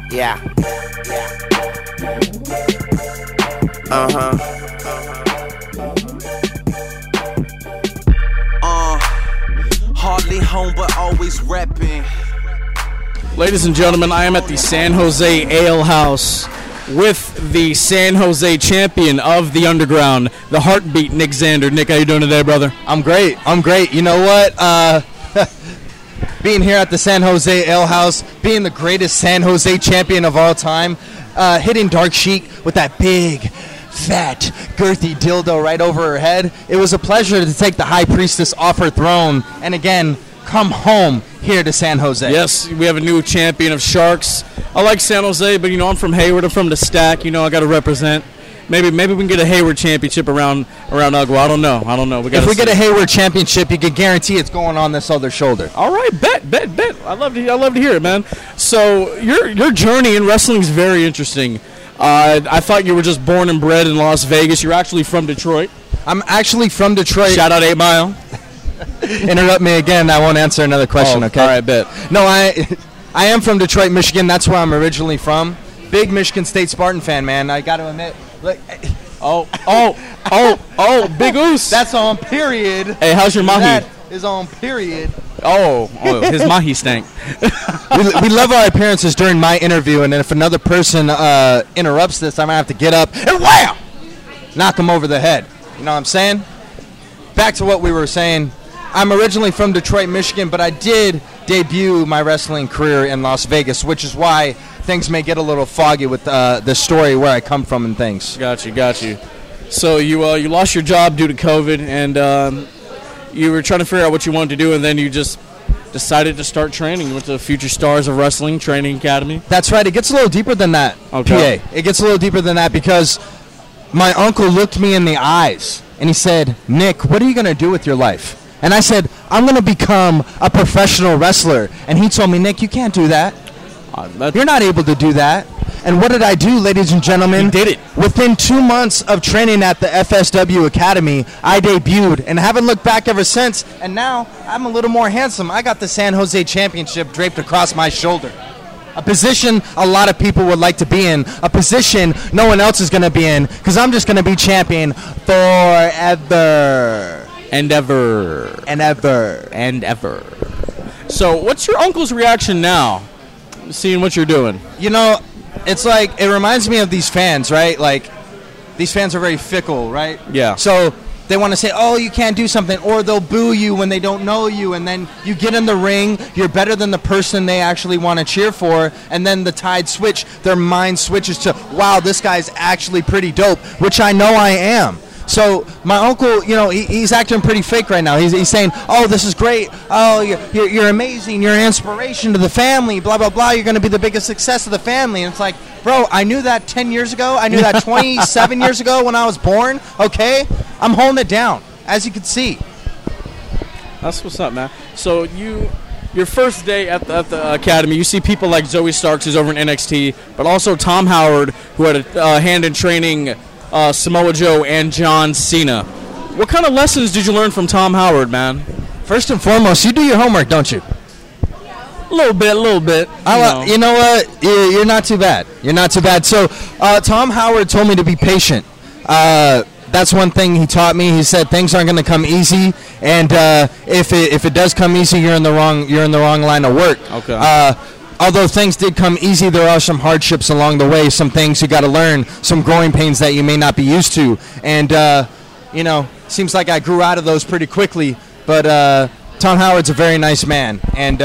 Yeah. Uh-huh. Hardly home, but always repping. Ladies and gentlemen, I am at the San Jose Ale House with the San Jose champion of the Underground, the Heartbeat, Nick Xander. Nick, how you doing today, brother? I'm great. You know what? Being here at the San Jose Ale House, being the greatest San Jose champion of all time, hitting Dark Sheik with that big, fat, girthy dildo right over her head. It was a pleasure to take the High Priestess off her throne and again come home here to San Jose. Yes, we have a new champion of Sharks. I like San Jose, but I'm from Hayward. I'm from the Stack. I got to represent. Maybe we can get a Hayward championship around Ugwa. I don't know. If we get a Hayward championship, you can guarantee it's going on this other shoulder. All right, bet. I love to hear it, man. So your journey in wrestling is very interesting. I thought you were just born and bred in Las Vegas. You're actually from Detroit. I'm actually from Detroit. Shout out 8 Mile. Interrupt me again. I won't answer another question. Okay. All right, bet. No, I am from Detroit, Michigan. That's where I'm originally from. Big Michigan State Spartan fan, man. I got to admit. Look. Big Oos. That's on period. Hey, how's your mahi? That is on period. Oh, his mahi stank. we love our appearances during my interview, and then if another person interrupts this, I'm going to have to get up and wham! Knock him over the head. You know what I'm saying? Back to what we were saying. I'm originally from Detroit, Michigan, but I did debut my wrestling career in Las Vegas, which is why things may get a little foggy with the story where I come from and things. Got you. So you lost your job due to COVID, and you were trying to figure out what you wanted to do, and then you just decided to start training. You went to Future Stars of Wrestling Training Academy. That's right. It gets a little deeper than that, okay. PA. It gets a little deeper than that because my uncle looked me in the eyes, and he said, Nick, what are you going to do with your life? And I said, I'm going to become a professional wrestler. And he told me, Nick, you can't do that. You're not able to do that. And what did I do, ladies and gentlemen? You did it. Within 2 months of training at the FSW Academy, I debuted and haven't looked back ever since. And now I'm a little more handsome. I got the San Jose Championship draped across my shoulder. A position a lot of people would like to be in. A position no one else is going to be in. Because I'm just going to be champion forever. And ever. So what's your uncle's reaction now, seeing what you're doing? It's like, it reminds me of these fans, right? Like, these fans are very fickle, right? Yeah. So they want to say, oh, you can't do something, or they'll boo you when they don't know you, and then you get in the ring, you're better than the person they actually want to cheer for, and then the tide switch, their mind switches to, wow, this guy's actually pretty dope, which I know I am. So my uncle, he's acting pretty fake right now. He's saying, oh, this is great. Oh, you're amazing. You're an inspiration to the family, blah, blah, blah. You're going to be the biggest success of the family. And it's like, bro, I knew that 10 years ago. I knew that 27 years ago when I was born, okay? I'm holding it down, as you can see. That's what's up, man. So your first day at the academy, you see people like Zoe Starks, who's over in NXT, but also Tom Howard, who had a hand in training Samoa Joe and John Cena. What kind of lessons did you learn from Tom Howard, man? First and foremost, you do your homework, don't you? A little bit. You know what? You're not too bad. So Tom Howard told me to be patient. That's one thing he taught me. He said things aren't going to come easy, and if it does come easy, you're in the wrong line of work. Okay. Although things did come easy, there are some hardships along the way, some things you got to learn, some growing pains that you may not be used to. And, seems like I grew out of those pretty quickly. But Tom Howard's a very nice man, and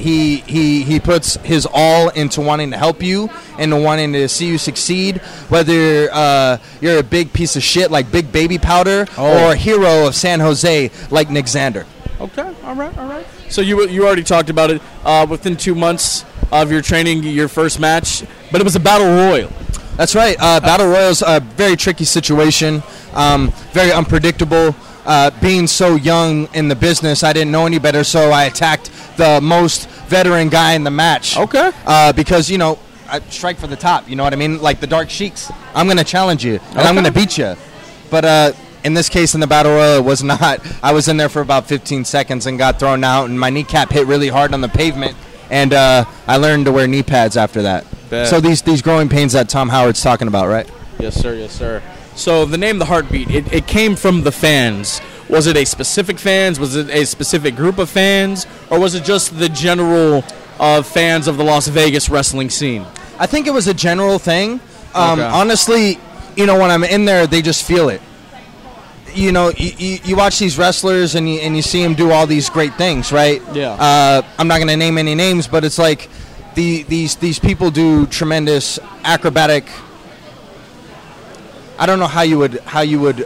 he puts his all into wanting to help you and wanting to see you succeed, whether you're a big piece of shit like Big Baby Powder or a hero of San Jose like Nick Xander. Okay, all right. So you already talked about it. Within 2 months of your training, your first match, but it was a battle royal. That's right. Battle royal's a very tricky situation, very unpredictable. Being so young in the business, I didn't know any better, so I attacked the most veteran guy in the match. Okay. Because, I strike for the top, you know what I mean? Like the Dark Sheiks. I'm going to challenge you, and I'm going to beat you. But in this case, in the Battle Royal, it was not. I was in there for about 15 seconds and got thrown out, and my kneecap hit really hard on the pavement, and I learned to wear knee pads after that. Bet. So these growing pains that Tom Howard's talking about, right? Yes, sir. Yes, sir. So the name The Heartbeat, it came from the fans. Was it a specific fans? Was it a specific group of fans? Or was it just the general fans of the Las Vegas wrestling scene? I think it was a general thing. Okay. Honestly, when I'm in there, they just feel it. You watch these wrestlers and you see them do all these great things, right? Yeah. I'm not going to name any names, but it's like these people do tremendous acrobatic. I don't know how you would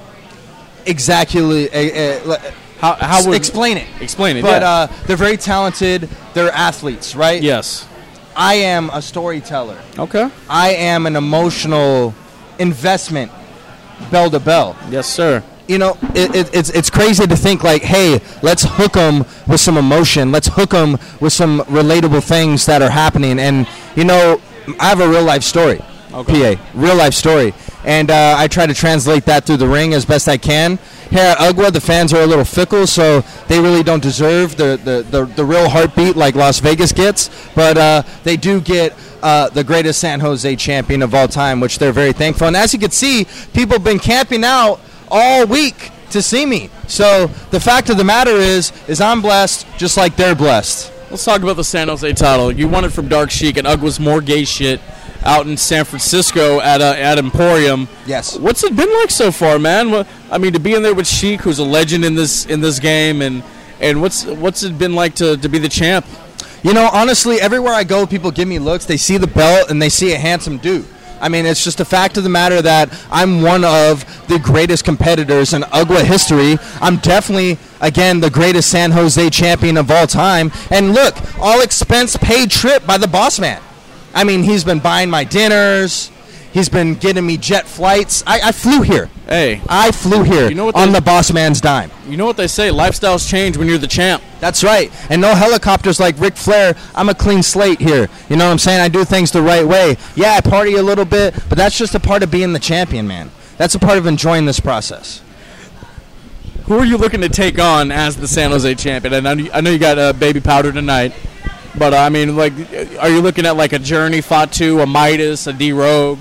exactly How would explain it. Explain it. But yeah. they're very talented. They're athletes, right? Yes. I am a storyteller. Okay. I am an emotional investment, bell to bell. Yes, sir. It's crazy to think like, hey, let's hook them with some emotion. Let's hook them with some relatable things that are happening. And I have a real life story. Okay. PA, real life story. And I try to translate that through the ring as best I can. Here at UGWA, the fans are a little fickle, so they really don't deserve the real heartbeat like Las Vegas gets. But they do get the greatest San Jose champion of all time, which they're very thankful. And as you can see, people have been camping out all week to see me. So the fact of the matter is I'm blessed just like they're blessed. Let's talk about the San Jose title. You won it from Dark Sheik and UGWA's More Gay Shit out in San Francisco at Emporium. Yes. What's it been like so far, man? I mean, to be in there with Sheik, who's a legend in this game, and what's it been like to be the champ? Honestly, everywhere I go, people give me looks. They see the belt and they see a handsome dude. I mean, it's just a fact of the matter that I'm one of the greatest competitors in UGWA history. I'm definitely, again, the greatest San Jose champion of all time. And look, all expense paid trip by the boss man. I mean, he's been buying my dinners. He's been getting me jet flights. I flew here. Hey. I flew here on the boss man's dime. You know what they say, lifestyles change when you're the champ. That's right. And no helicopters like Ric Flair. I'm a clean slate here. You know what I'm saying? I do things the right way. Yeah, I party a little bit, but that's just a part of being the champion, man. That's a part of enjoying this process. Who are you looking to take on as the San Jose champion? And I know you got Baby Powder tonight. But, I mean, like, are you looking at, like, a Journey, Fatu, a Midas, a D-Rogue?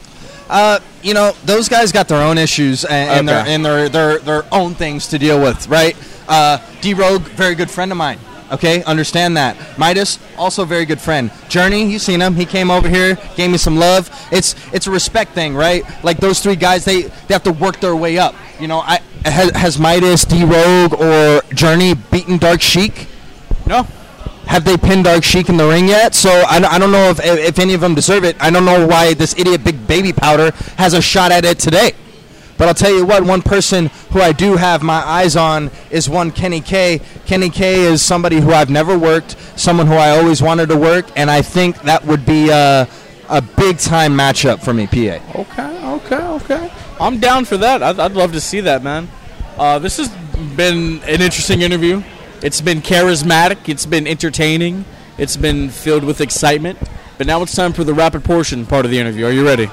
Those guys got their own issues and their own things to deal with, right? D-Rogue, very good friend of mine, okay? Understand that. Midas, also a very good friend. Journey, you've seen him. He came over here, gave me some love. It's a respect thing, right? Like, those three guys, they have to work their way up. Has Midas, D-Rogue, or Journey beaten Dark Sheik? No. Have they pinned Dark Sheik in the ring yet? So I don't know if any of them deserve it. I don't know why this idiot Big Baby Powder has a shot at it today. But I'll tell you what, one person who I do have my eyes on is one Kenny K. Kenny K is somebody who I've never worked, someone who I always wanted to work, and I think that would be a big-time matchup for me, PA. Okay. I'm down for that. I'd love to see that, man. This has been an interesting interview. It's been charismatic. It's been entertaining. It's been filled with excitement. But now it's time for the rapid portion part of the interview. Are you ready?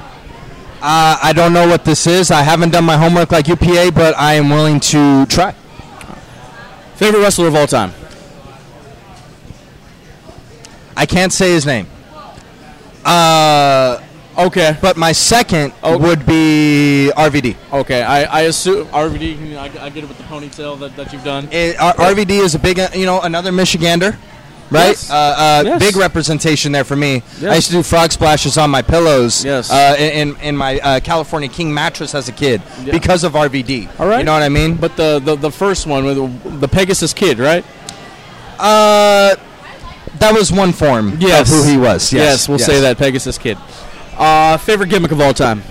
I don't know what this is. I haven't done my homework like UPA, but I am willing to try. Favorite wrestler of all time? I can't say his name. Okay. But my second would be RVD. Okay. I assume RVD, I get it with the ponytail that you've done. RVD is a big, another Michigander. Right? Yes. Big representation there for me. Yes. I used to do frog splashes on my pillows in my California King mattress as a kid Yeah. because of RVD. All right. You know what I mean? But the first one, with the Pegasus Kid, right? That was one form of who he was. Yes, we'll say that, Pegasus Kid. Favorite gimmick of all time?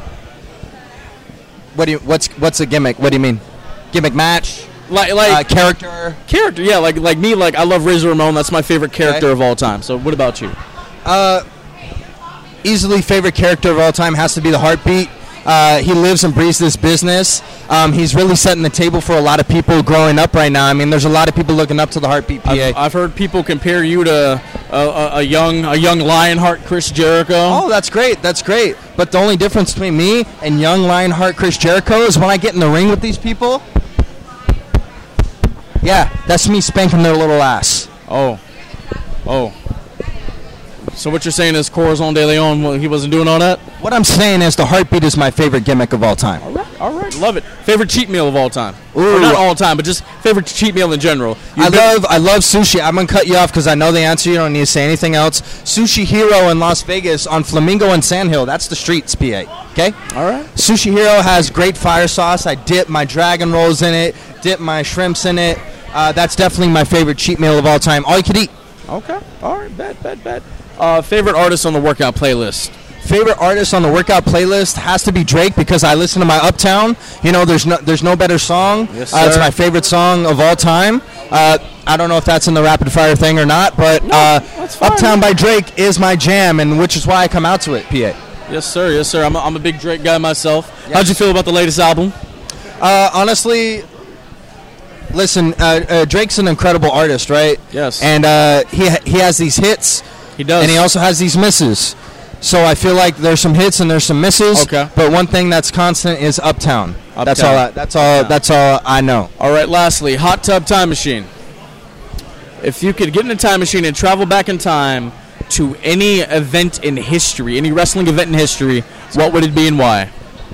What's a gimmick? What do you mean? Gimmick match? Like character? Character, yeah. Like me, I love Razor Ramon. That's my favorite character of all time. So what about you? Easily favorite character of all time has to be the Heartbeat. He lives and breathes this business. He's really setting the table for a lot of people growing up right now. I mean, there's a lot of people looking up to the Heartbeat PA. I've heard people compare you to a young Lionheart Chris Jericho. Oh, that's great. That's great. But the only difference between me and young Lionheart Chris Jericho is when I get in the ring with these people. Yeah, that's me spanking their little ass. Oh. So what you're saying is Corazon de Leon, well, he wasn't doing all that? What I'm saying is the heartbeat is my favorite gimmick of all time. All right, love it. Favorite cheat meal of all time? Ooh. Or not all time, but just favorite cheat meal in general. I love sushi. I'm going to cut you off because I know the answer. You don't need to say anything else. Sushi Hero in Las Vegas on Flamingo and Sandhill. That's the streets, PA. Okay? All right. Sushi Hero has great fire sauce. I dip my dragon rolls in it, dip my shrimps in it. That's definitely my favorite cheat meal of all time. All you can eat. Okay. All right. Bet. Favorite artist on the workout playlist? Favorite artist on the workout playlist has to be Drake because I listen to my Uptown. You know, there's no better song. Yes, sir. It's my favorite song of all time. I don't know if that's in the rapid fire thing or not, but that's fine. Uptown by Drake is my jam, and which is why I come out to it, PA. Yes, sir. I'm a big Drake guy myself. Yes. How'd you feel about the latest album? Honestly, listen, Drake's an incredible artist, right? Yes. And he has these hits. He does. And he also has these misses. So I feel like there's some hits and there's some misses. Okay. But one thing that's constant is Uptown. That's Uptown. That's all I know. All right, lastly, hot tub time machine. If you could get in a time machine and travel back in time to any event in history, any wrestling event in history, what would it be and why?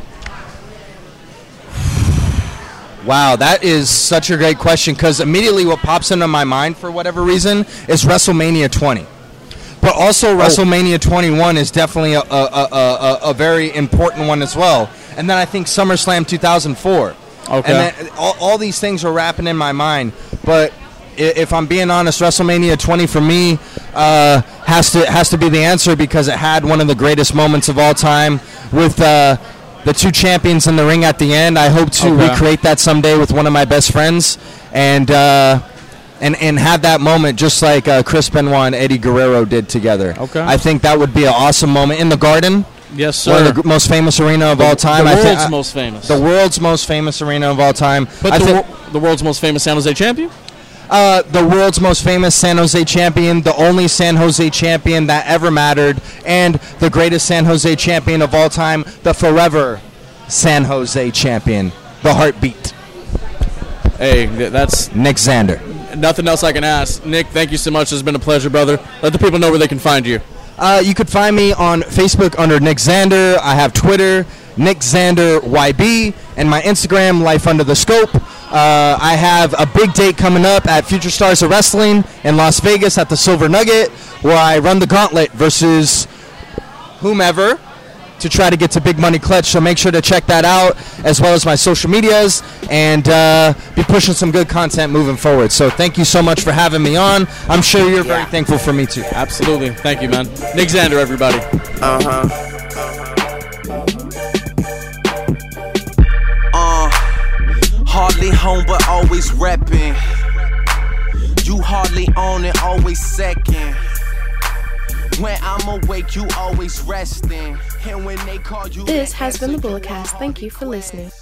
Wow, that is such a great question because immediately what pops into my mind for whatever reason is WrestleMania 20. But also WrestleMania 21 is definitely a very important one as well. And then I think SummerSlam 2004. Okay. And then all these things are wrapping in my mind. But if I'm being honest, WrestleMania 20 for me has to be the answer because it had one of the greatest moments of all time with the two champions in the ring at the end. I hope to recreate that someday with one of my best friends. And have that moment just like Chris Benoit and Eddie Guerrero did together. Okay. I think that would be an awesome moment in the Garden. Yes, sir. One of the most famous arena of all time. The world's most famous. The world's most famous arena of all time. But the world's most famous San Jose champion? The world's most famous San Jose champion, the only San Jose champion that ever mattered, and the greatest San Jose champion of all time, the forever San Jose champion, the heartbeat. Hey, that's Nick Xander. Nothing else I can ask. Nick, thank you so much. It's been a pleasure, brother. Let the people know where they can find you. You could find me on Facebook under Nick Xander. I have Twitter, Nick Xander YB, and my Instagram, Life Under the Scope. I have a big date coming up at Future Stars of Wrestling in Las Vegas at the Silver Nugget, where I run the gauntlet versus whomever to try to get to Big Money Clutch. So make sure to check that out, as well as my social medias, and be pushing some good content moving forward. So thank you so much for having me on. I'm sure you're very thankful for me too. Absolutely. Thank you, man. Nick Xander, everybody. Hardly home, but always repping. You hardly own it, always second. When I'm awake, you always resting. And when they call you, This has been the Bulletcast. Thank you for listening.